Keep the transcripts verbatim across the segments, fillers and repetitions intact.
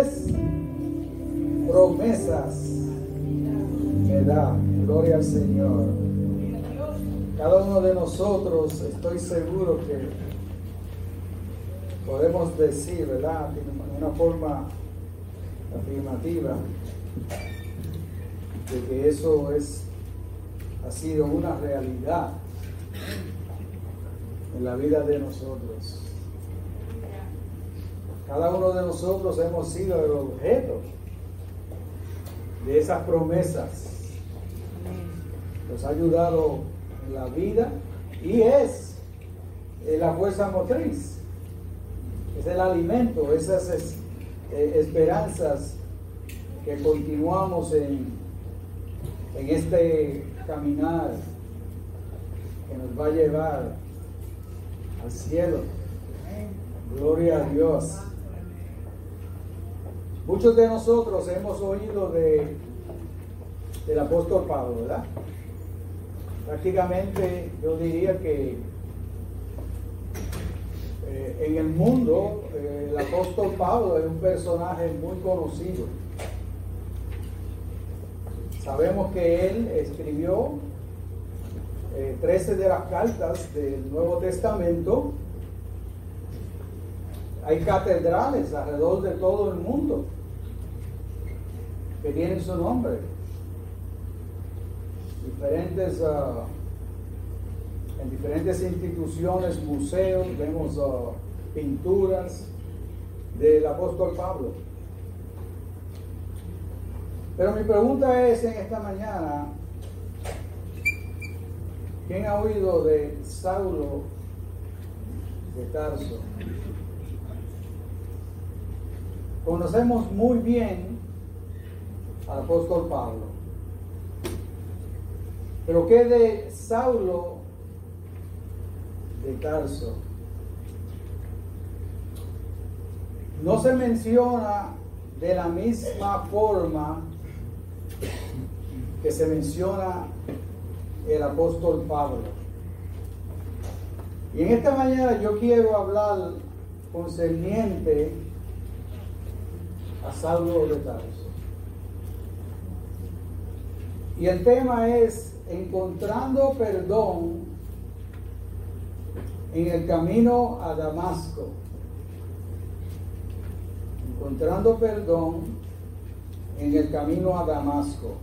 grandes promesas me da. Gloria al Señor. Cada uno de nosotros, estoy seguro que podemos decir, ¿verdad?, de una forma afirmativa, de que eso es, ha sido una realidad en la vida de nosotros. Cada uno de nosotros hemos sido el objeto de esas promesas. Nos ha ayudado en la vida y es la fuerza motriz, es el alimento, esas es, eh, esperanzas que continuamos en, en este caminar que nos va a llevar al cielo. Gloria a Dios. Muchos de nosotros hemos oído de, del apóstol Pablo, ¿verdad? Prácticamente yo diría que eh, en el mundo eh, el apóstol Pablo es un personaje muy conocido. Sabemos que él escribió eh, trece de las cartas del Nuevo Testamento. Hay catedrales alrededor de todo el mundo que tienen su nombre. Diferentes, uh, en diferentes instituciones, museos, vemos uh, pinturas del apóstol Pablo. Pero mi pregunta es en esta mañana, ¿quién ha oído de Saulo de Tarso? Conocemos muy bien al apóstol Pablo. Pero ¿qué de Saulo de Tarso? No se menciona de la misma forma que se menciona el apóstol Pablo. Y en esta mañana yo quiero hablar concerniente a Saulo de Tarso. Y el tema es encontrando perdón en el camino a Damasco. Encontrando perdón en el camino a Damasco.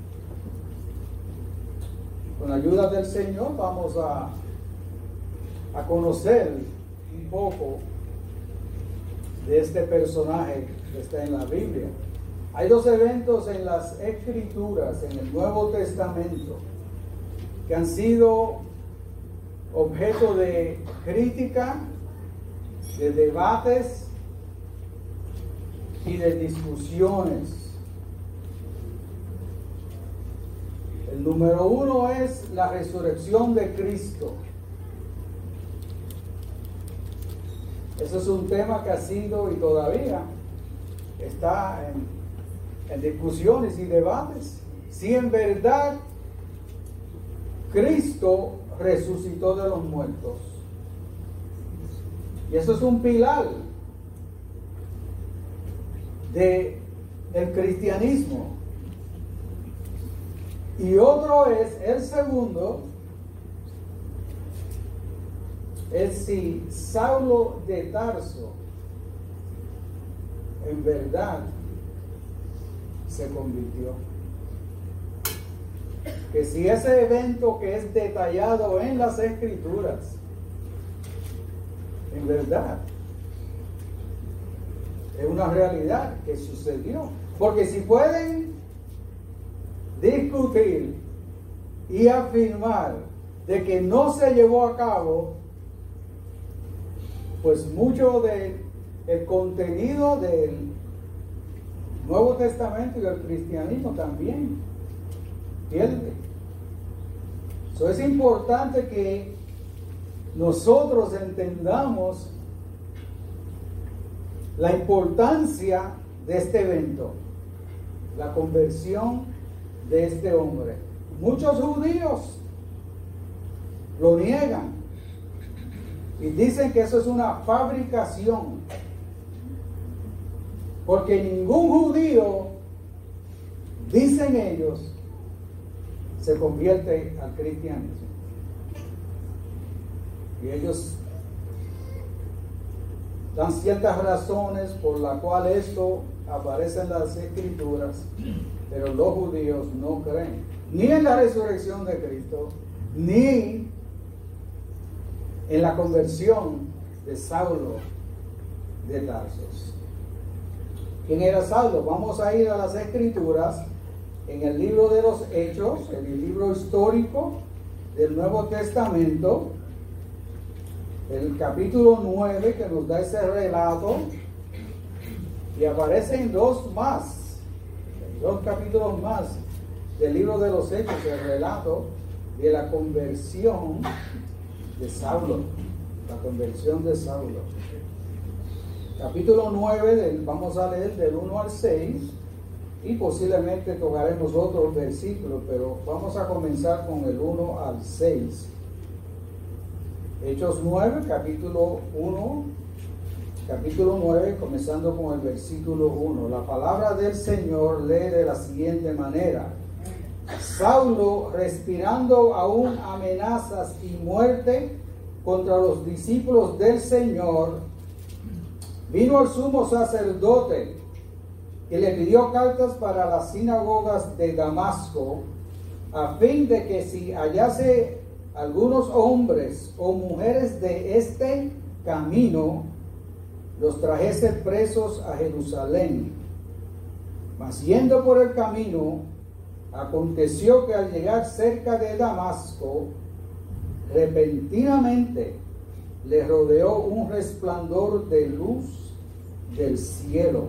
Con la ayuda del Señor vamos a, a conocer un poco de este personaje que está en la Biblia. Hay dos eventos en las Escrituras, en el Nuevo Testamento, que han sido objeto de crítica, de debates y de discusiones. El número uno es la resurrección de Cristo. Eso es un tema que ha sido y todavía está en, en discusiones y debates. Si en verdad Cristo resucitó de los muertos. Y eso es un pilar de, del cristianismo. Y otro es, el segundo, es si Saulo de Tarso en verdad se convirtió. Que si ese evento que es detallado en las Escrituras, en verdad, es una realidad que sucedió. Porque si pueden discutir y afirmar de que no se llevó a cabo, pues mucho del contenido del Nuevo Testamento y del cristianismo también pierde. Eso es importante que nosotros entendamos la importancia de este evento, la conversión de este hombre. Muchos judíos lo niegan y dicen que eso es una fabricación. Porque ningún judío, dicen ellos, se convierte al cristianismo. Y ellos dan ciertas razones por las cuales esto aparece en las Escrituras, pero los judíos no creen ni en la resurrección de Cristo, ni en la conversión de Saulo de Tarso. ¿Quién era Saulo? Vamos a ir a las Escrituras en el libro de los Hechos, en el libro histórico del Nuevo Testamento, el capítulo nueve, que nos da ese relato, y aparecen dos más, dos capítulos más del libro de los Hechos, el relato de la conversión de Saulo, la conversión de Saulo. Capítulo nueve, del, vamos a leer del uno al seis, y posiblemente tocaremos otros versículos, pero vamos a comenzar con el uno al seis. Hechos nueve, capítulo uno, capítulo nueve, comenzando con el versículo uno. La palabra del Señor lee de la siguiente manera: Saulo, respirando aún amenazas y muerte contra los discípulos del Señor, vino al sumo sacerdote y le pidió cartas para las sinagogas de Damasco, a fin de que si hallase algunos hombres o mujeres de este camino, los trajese presos a Jerusalén. Mas yendo por el camino, aconteció que al llegar cerca de Damasco, repentinamente le rodeó un resplandor de luz del cielo,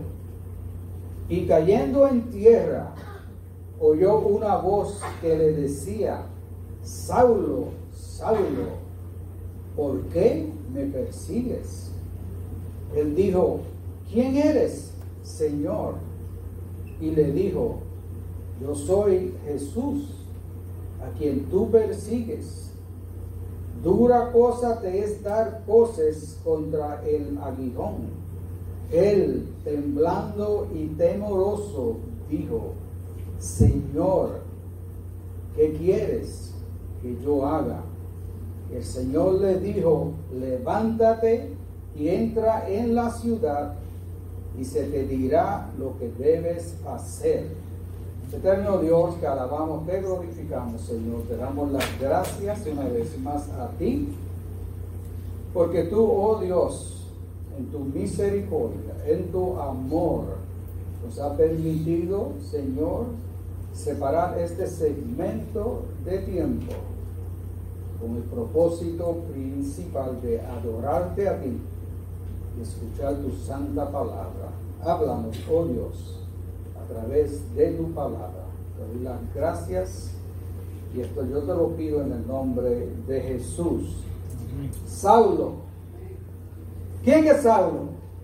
y cayendo en tierra, oyó una voz que le decía: Saulo, Saulo, ¿por qué me persigues? Él dijo: ¿quién eres, Señor? Y le dijo: yo soy Jesús, a quien tú persigues. Dura cosa te es dar voces contra el aguijón. Él, temblando y temoroso, dijo: Señor, ¿qué quieres que yo haga? El Señor le dijo: levántate y entra en la ciudad, y se te dirá lo que debes hacer. Eterno Dios, te alabamos, te glorificamos, Señor. Te damos las gracias una vez más a ti, porque tú, oh Dios, en tu misericordia, en tu amor, nos ha permitido, Señor, separar este segmento de tiempo con el propósito principal de adorarte a ti y escuchar tu santa palabra. Háblanos, oh Dios, a través de tu palabra. Te doy las gracias y esto yo te lo pido en el nombre de Jesús. Saulo. ¿Quién es Saulo?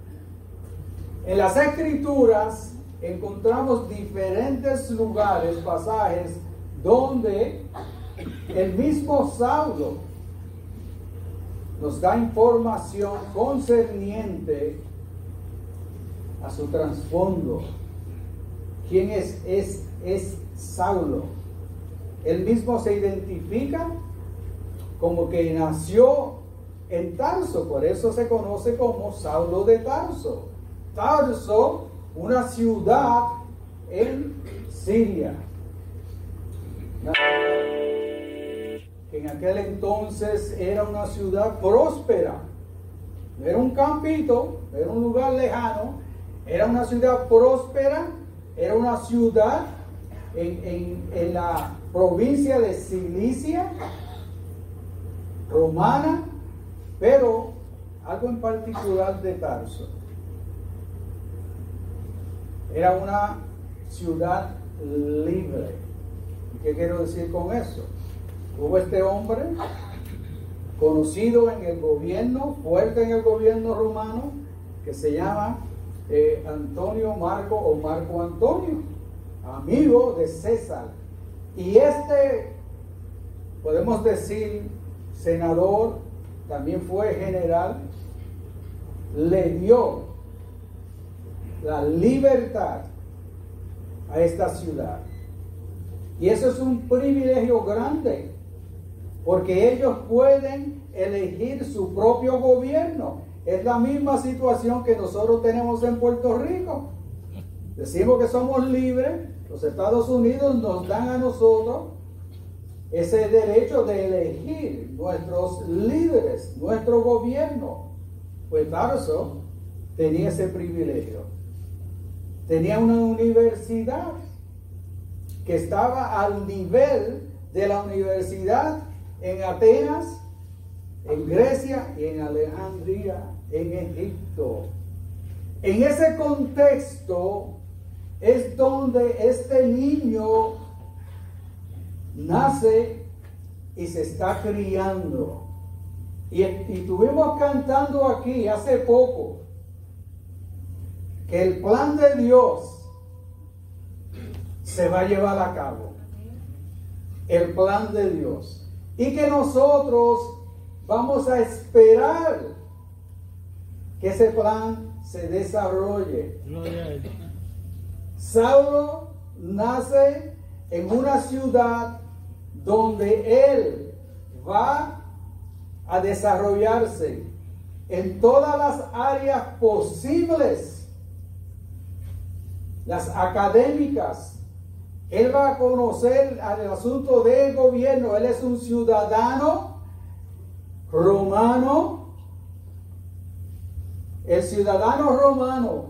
En las Escrituras encontramos diferentes lugares, pasajes, donde el mismo Saulo nos da información concerniente a su trasfondo. ¿Quién es, es, es Saulo? Él mismo se identifica como que nació en Tarso, por eso se conoce como Saulo de Tarso. Tarso, una ciudad en Siria, que en aquel entonces era una ciudad próspera. No era un campito, no era un lugar lejano, era una ciudad próspera, era una ciudad en, en, en la provincia de Cilicia, romana, pero algo en particular de Tarso. Era una ciudad libre. ¿Y qué quiero decir con eso? Hubo este hombre conocido en el gobierno, fuerte en el gobierno romano, que se llama eh, Antonio Marco o Marco Antonio, amigo de César. Y este, podemos decir, senador, también fue general, le dio la libertad a esta ciudad. Y eso es un privilegio grande, porque ellos pueden elegir su propio gobierno. Es la misma situación que nosotros tenemos en Puerto Rico. Decimos que somos libres, los Estados Unidos nos dan a nosotros ese derecho de elegir nuestros líderes, nuestro gobierno. Pues Tarso tenía ese privilegio. Tenía una universidad que estaba al nivel de la universidad en Atenas, en Grecia y en Alejandría, en Egipto. En ese contexto es donde este niño nace y se está criando. Y, y estuvimos cantando aquí hace poco que el plan de Dios se va a llevar a cabo. El plan de Dios. Y que nosotros vamos a esperar que ese plan se desarrolle. Saulo nace en una ciudad donde él va a desarrollarse en todas las áreas posibles, las académicas. Él va a conocer el asunto del gobierno. Él es un ciudadano romano. El ciudadano romano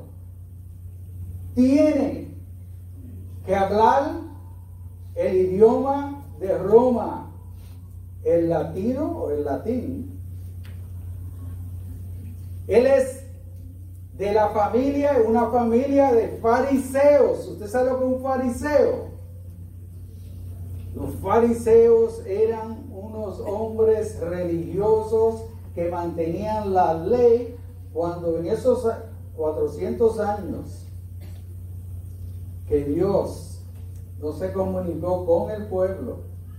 tiene que hablar el idioma de Roma, el latino o el latín. Él es de la familia, una familia de fariseos. ¿Usted sabe lo que es un fariseo? Los fariseos eran unos hombres religiosos que mantenían la ley cuando en esos cuatrocientos años que Dios no se comunicó con el pueblo,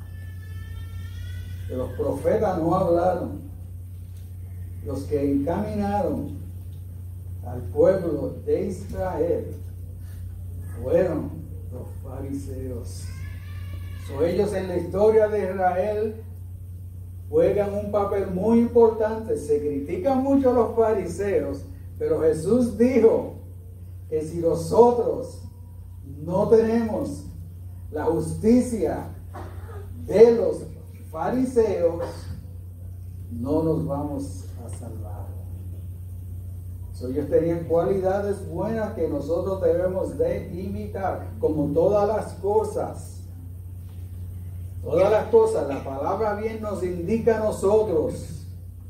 que los profetas no hablaron, los que encaminaron al pueblo de Israel fueron los fariseos. So, ellos en la historia de Israel juegan un papel muy importante. Se critican mucho a los fariseos, pero Jesús dijo que si nosotros no tenemos la justicia de los fariseos, no nos vamos a salvar. So, ellos tenían cualidades buenas que nosotros debemos de imitar, como todas las cosas. Todas las cosas, la palabra bien nos indica a nosotros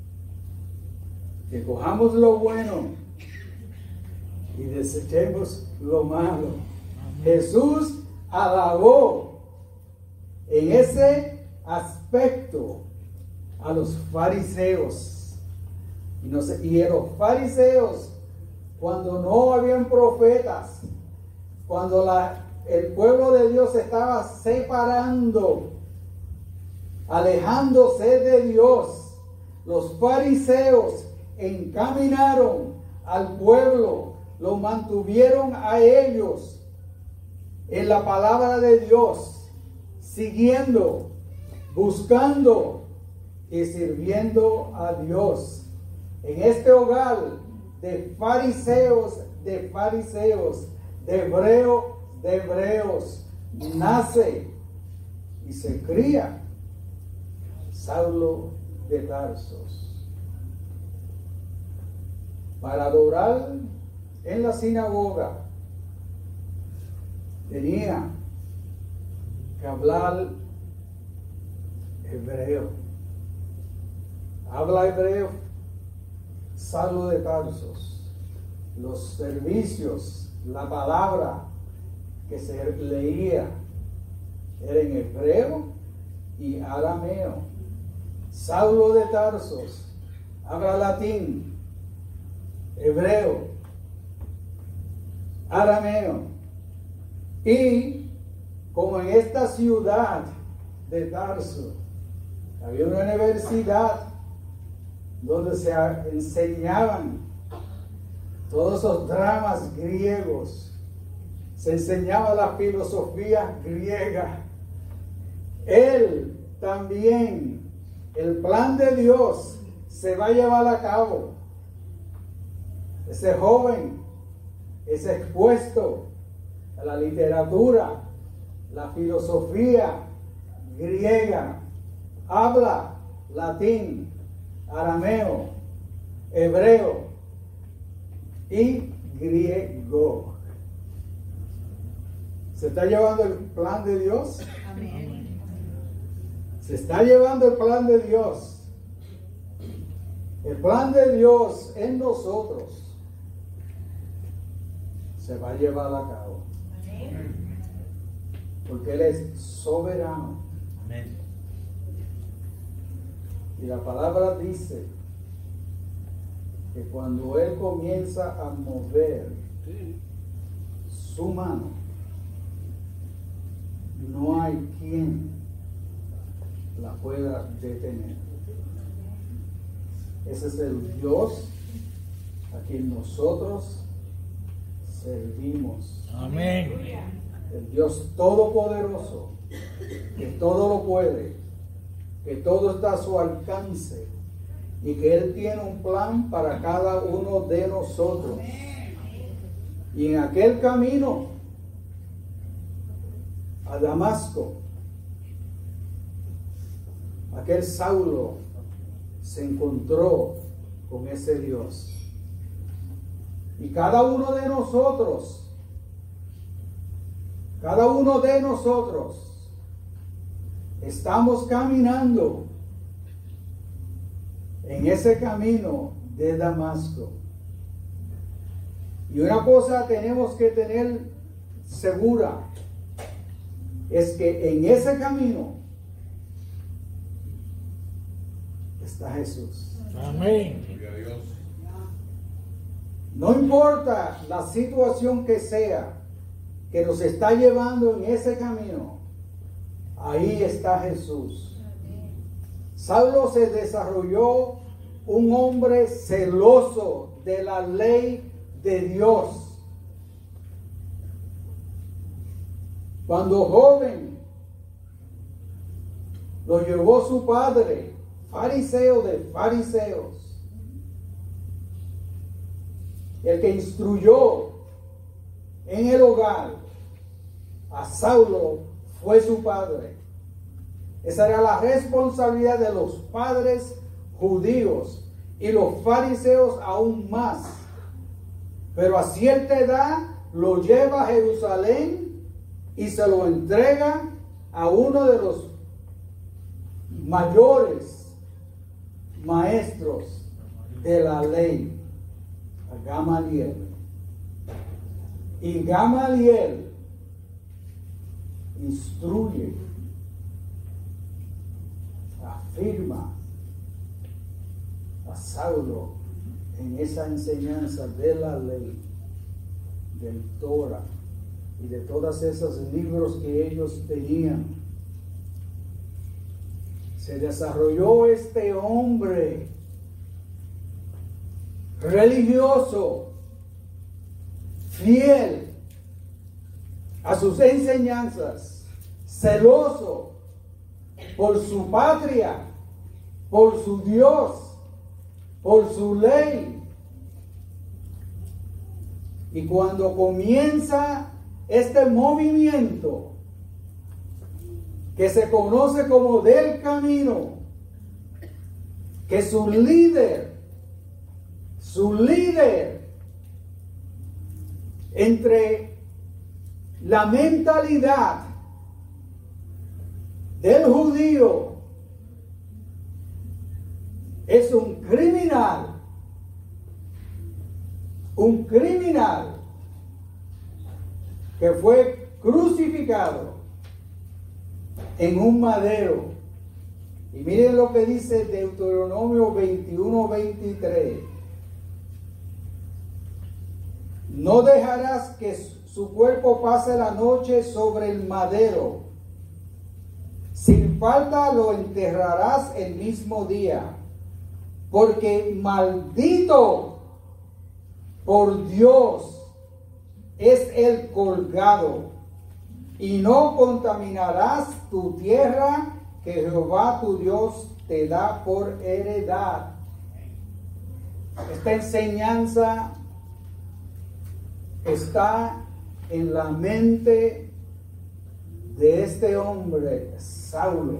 que cojamos lo bueno y desechemos lo malo. Jesús alabó en ese aspecto a los fariseos. Y, no sé, y los fariseos, cuando no habían profetas, cuando la, el pueblo de Dios se estaba separando, alejándose de Dios, los fariseos encaminaron al pueblo, lo mantuvieron a ellos en la palabra de Dios, siguiendo, buscando y sirviendo a Dios. En este hogar de fariseos, de fariseos, de hebreos, de hebreos, nace y se cría Saulo de Tarsos para adorar en la sinagoga. Tenía que hablar hebreo. Habla hebreo. Saulo de Tarsos. Los servicios, la palabra que se leía era en hebreo y arameo. Saulo de Tarsos habla latín, hebreo, arameo. Y como en esta ciudad de Tarso había una universidad donde se enseñaban todos esos dramas griegos, se enseñaba la filosofía griega. Él también, el plan de Dios se va a llevar a cabo. Ese joven es expuesto a la literatura, la filosofía griega, habla latín, arameo, hebreo y griego. ¿Se está llevando el plan de Dios? Amén. Se está llevando el plan de Dios. El plan de Dios en nosotros se va a llevar a cabo. Amén. Porque Él es soberano. Amén. Y la palabra dice que cuando Él comienza a mover su mano, no hay quien la pueda detener. Ese es el Dios a quien nosotros servimos. Amén. El Dios todopoderoso, que todo lo puede, que todo está a su alcance y que Él tiene un plan para cada uno de nosotros. Y en aquel camino a Damasco, aquel Saulo se encontró con ese Dios. Y cada uno de nosotros, cada uno de nosotros, estamos caminando en ese camino de Damasco. Y una cosa tenemos que tener segura, es que en ese camino está Jesús. Amén. No importa la situación que sea que nos está llevando en ese camino, ahí está Jesús. Saulo se desarrolló un hombre celoso de la ley de Dios. Cuando joven, lo llevó su padre, fariseo de fariseos. El que instruyó en el hogar a Saulo fue su padre. Esa era la responsabilidad de los padres judíos y los fariseos aún más. Pero a cierta edad lo lleva a Jerusalén y se lo entrega a uno de los mayores maestros de la ley, a Gamaliel. Y Gamaliel instruye, afirma a Saulo en esa enseñanza de la ley, del Torah y de todos esos libros que ellos tenían. Se desarrolló este hombre religioso, fiel a sus enseñanzas, celoso por su patria, por su Dios, por su ley. Y cuando comienza este movimiento que se conoce como del camino, que su líder, su líder, entre la mentalidad del judío es un criminal, un criminal que fue crucificado en un madero. Y miren lo que dice Deuteronomio veintiuno veintitrés. No dejarás que su cuerpo pase la noche sobre el madero. Sin falta lo enterrarás el mismo día. Porque maldito por Dios es el colgado, y no contaminarás tu tierra que Jehová tu Dios te da por heredad. Esta enseñanza está en la mente de este hombre, Saulo.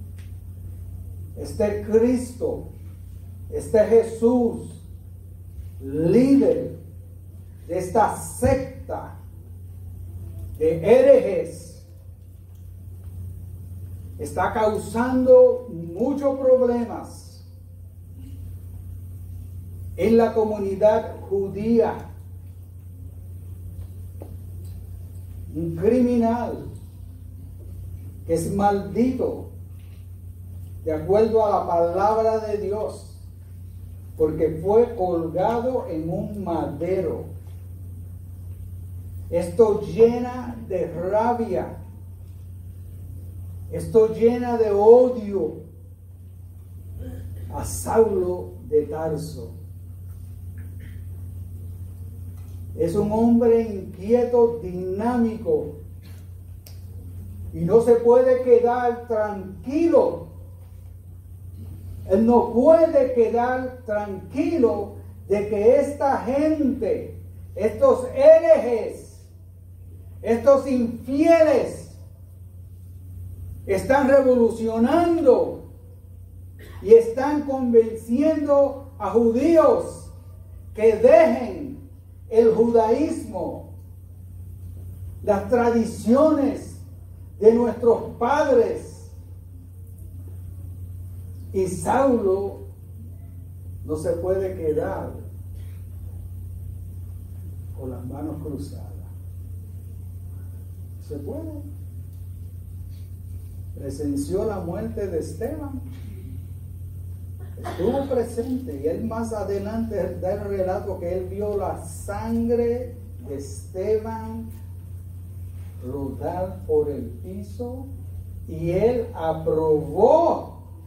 Este Cristo, este Jesús, líder de esta secta de herejes, está causando muchos problemas en la comunidad judía. Un criminal que es maldito de acuerdo a la palabra de Dios, porque fue colgado en un madero. Esto llena de rabia, esto llena de odio a Saulo de Tarso. Es un hombre inquieto, dinámico, y no se puede quedar tranquilo. Él no puede quedar tranquilo de que esta gente, estos herejes, estos infieles, están revolucionando y están convenciendo a judíos que dejen el judaísmo, las tradiciones de nuestros padres. Y Saulo no se puede quedar con las manos cruzadas. ¿Se puede? Presenció la muerte de Esteban. Estuvo presente, y él más adelante da el relato que él vio la sangre de Esteban rodar por el piso, y él aprobó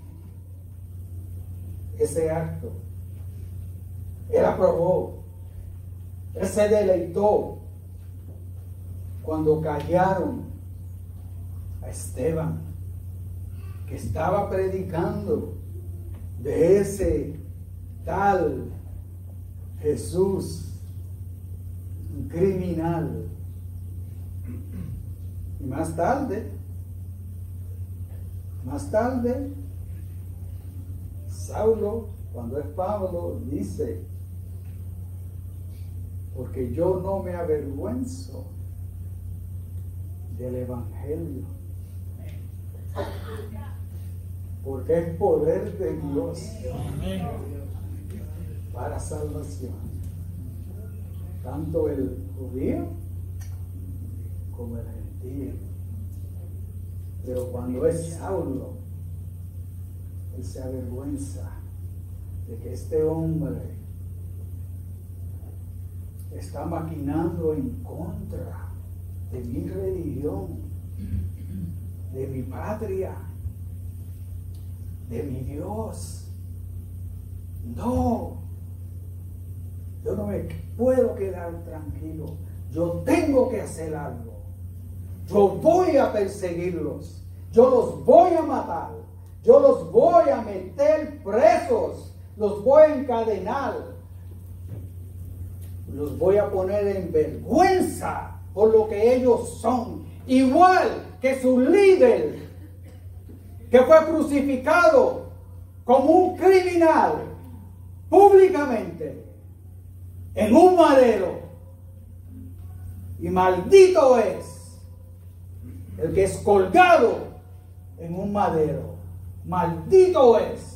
ese acto. Él aprobó. Él se deleitó cuando callaron a Esteban, que estaba predicando de ese tal Jesús, un criminal. Y más tarde, más tarde, Saulo, cuando es Pablo, dice: porque yo no me avergüenzo del Evangelio, porque es poder de Dios para salvación, tanto el judío como el gentil. Pero cuando es Saulo, él se avergüenza de que este hombre está maquinando en contra de mi religión, de mi patria, de mi Dios. No, yo no me puedo quedar tranquilo. Yo tengo que hacer algo. Yo voy a perseguirlos. Yo los voy a matar. Yo los voy a meter presos. Los voy a encadenar. Los voy a poner en vergüenza por lo que ellos son. Igual que su líder, que fue crucificado como un criminal públicamente en un madero. Y maldito es el que es colgado en un madero. Maldito es.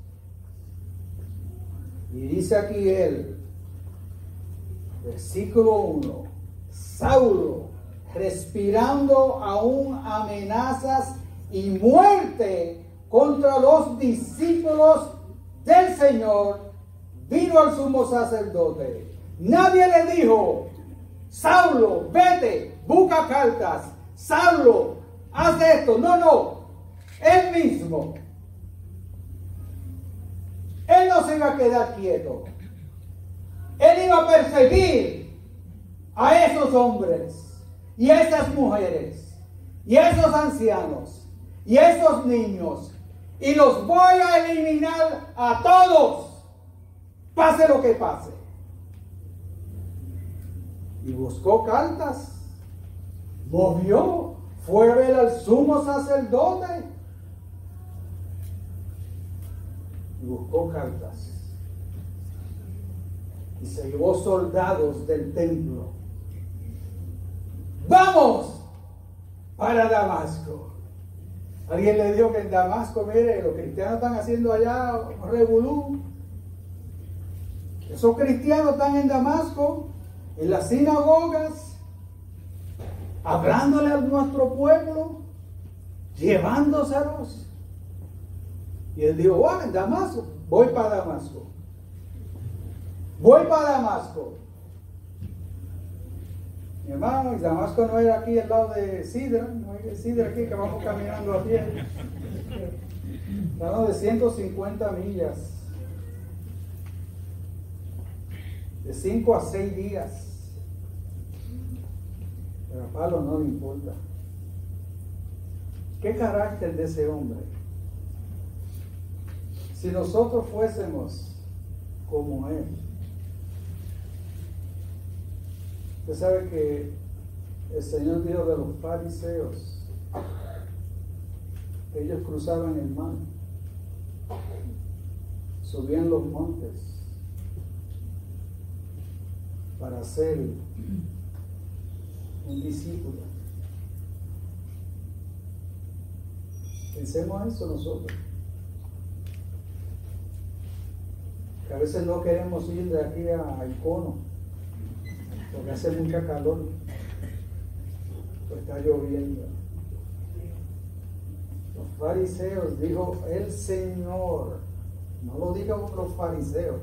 Y dice aquí él, versículo uno, Saulo, respirando aún amenazas y muerte contra los discípulos del Señor, vino al sumo sacerdote. Nadie le dijo: Saulo, vete, busca cartas. Saulo, haz esto. No, no. Él mismo. Él no se iba a quedar quieto. Él iba a perseguir a esos hombres y esas mujeres y esos ancianos y esos niños, y los voy a eliminar a todos, pase lo que pase. Y buscó cartas, movió, fue a ver al sumo sacerdote y buscó cartas. Y se llevó soldados del templo. ¡Vamos para Damasco! Alguien le dijo que en Damasco, mire, los cristianos están haciendo allá revolú. Esos cristianos están en Damasco, en las sinagogas, hablándole a nuestro pueblo, llevándoselos. Y él dijo, bueno, en Damasco, voy para Damasco. Voy para Damasco. Mi hermano, y Damasco no era aquí al lado de Sidra, no hay Sidra aquí que vamos caminando a pie. Estamos de ciento cincuenta millas, de cinco a seis días. Pero a Pablo no le importa. ¿Qué carácter de ese hombre? Si nosotros fuésemos como él. Usted sabe que el Señor dijo de los fariseos que ellos cruzaban el mar, subían los montes para ser un discípulo. Pensemos eso nosotros, que a veces no queremos ir de aquí a Icono porque hace mucha calor, pues está lloviendo. Los fariseos, dijo el Señor, no lo digan los fariseos,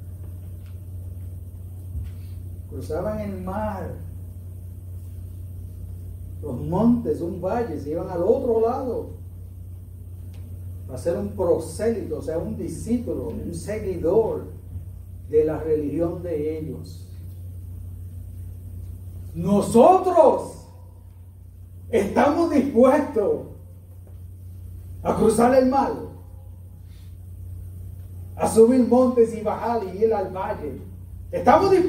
cruzaban el mar, los montes, un valle, se iban al otro lado para ser un prosélito, o sea, un discípulo, un seguidor de la religión de ellos. Nosotros estamos dispuestos a cruzar el mar, a subir montes y bajar y ir al valle. Estamos dispuestos.